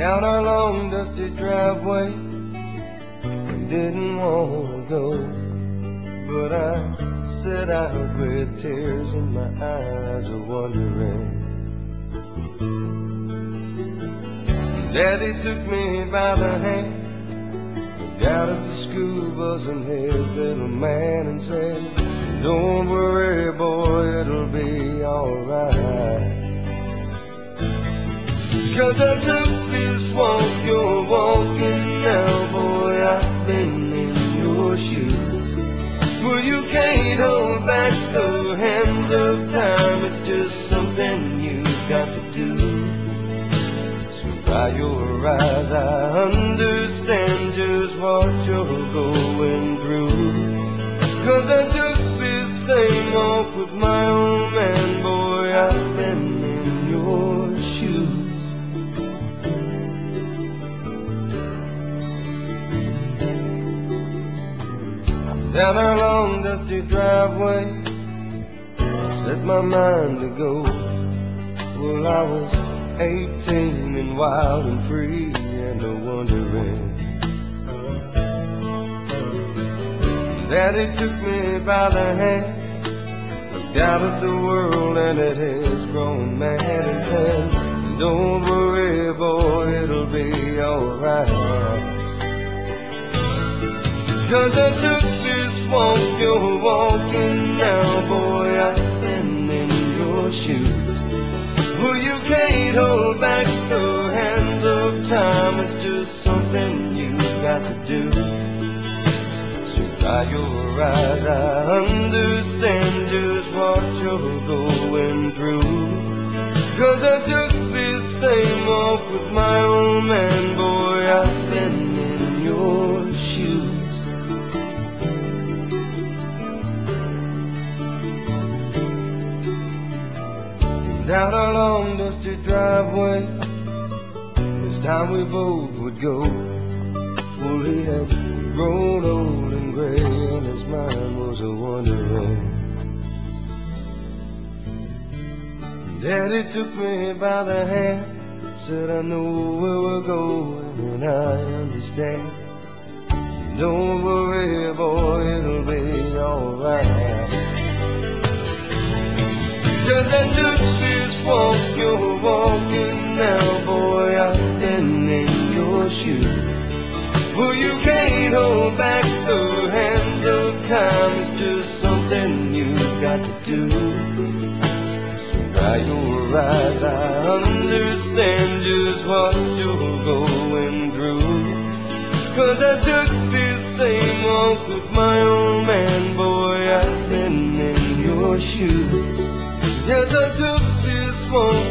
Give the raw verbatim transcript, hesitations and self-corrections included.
down our long dusty driveway and didn't want to go, but I set out with tears in my eyes of wondering. Daddy took me by the hand, looked out of the school bus in his little man and said, "Don't worry, boy, it'll be alright. 'Cause I took this walk you're walking now, boy, I've been in your shoes. Well, you can't hold back the hands of time, it's just something you've got to do. So dry your eyes, I understand just what you're going through. 'Cause I took this same walk with my old man, boy, I've been in your shoes. Down our long dusty driveway, set my mind to go. Well, I was eighteen and wild and free and a wondering. Daddy took me by the hand, looked out at the world and at his grown man and said, "Don't worry, boy, it'll be alright. 'Cause I took this walk you're walking now, boy, I've been in your shoes. Well, you can't hold back the hands of time, it's just something you've got to do. So dry your eyes, I understand just what you're going through. 'Cause I took this same walk with my old man, boy, I've been in your shoes. Down our long dusty driveway, this time we both would go. Well, he had grown old and gray and his mind was a wondering. Daddy took me by the hand, said, "I know where we're going and I understand. Don't worry, boy, it'll be alright. 'Cause I took this walk you're walking now, boy, I've been in your shoes. Well, you can't hold back the hands of time, it's just something you've got to do. So dry your eyes, I understand just what you're going through. 'Cause I took this same walk with my old man, boy, I've been in your shoes. Yes, I took this walk